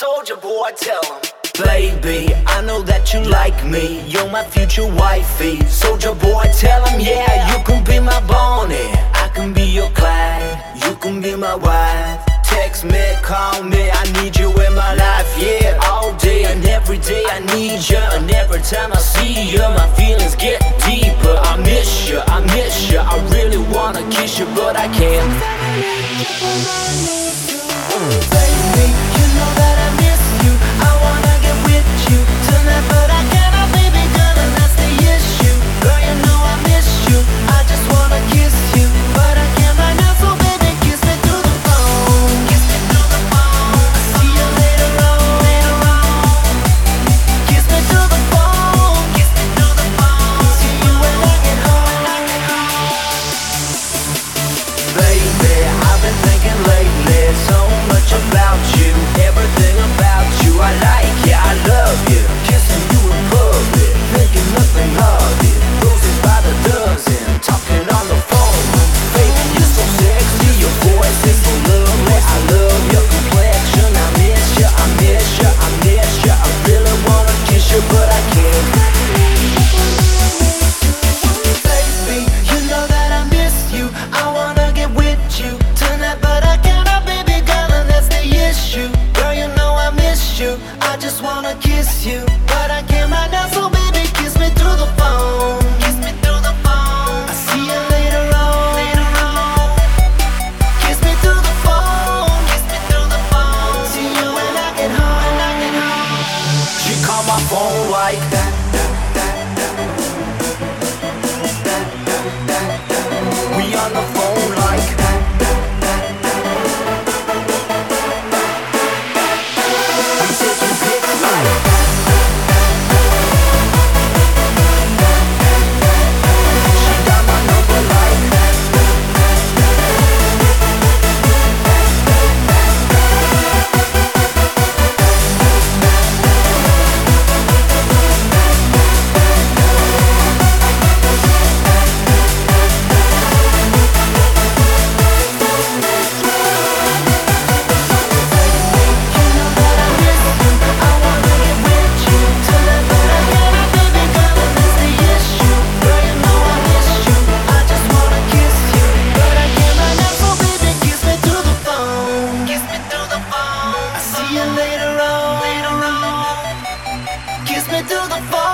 Soldier boy, tell him. Baby, I know that you like me. You're my future wifey. Soldier boy, tell him, yeah, you can be my Bonnie. I can be your Clyde. You can be my wife. Text me, call me, I need you in my life, yeah. All day and every day I need you. And every time I see you, my feelings get deeper. I miss you, I really wanna kiss you, but I can't. Baby, you know that I miss you. I wanna get with you tonight, but I cannot, baby girl, and that's the issue. Girl, you know I miss you. I just wanna kiss you, but I can't right now, so baby, kiss me through the phone. Kiss me through the phone. I'll see you later on. Kiss me through the phone. Kiss me through the phone. See you when I get home. Baby, I've been thinking lately so much about you, everything about you. I like you, I love you. Kissing you in public, thinking nothing of it. Roses by the dozen, talking on the phone. Baby, you're so sexy, your voice is so lovely. I love your complexion. I miss you, I miss you, I miss you. I really wanna kiss you, but I can't. Baby, you know that I miss you. I wanna get with you tonight, but I cannot, baby girl, and that's the issue. Girl, you know I miss you. I just wanna kiss you, but I can't right now, so baby, kiss me through the phone. Kiss me through the phone. I'll see you later on. Kiss me through the phone. Kiss me through the phone. See you when I get home. She called my phone like that. We on the phone like that. We taking pics like that. She got my number like that. Kiss me through the phone.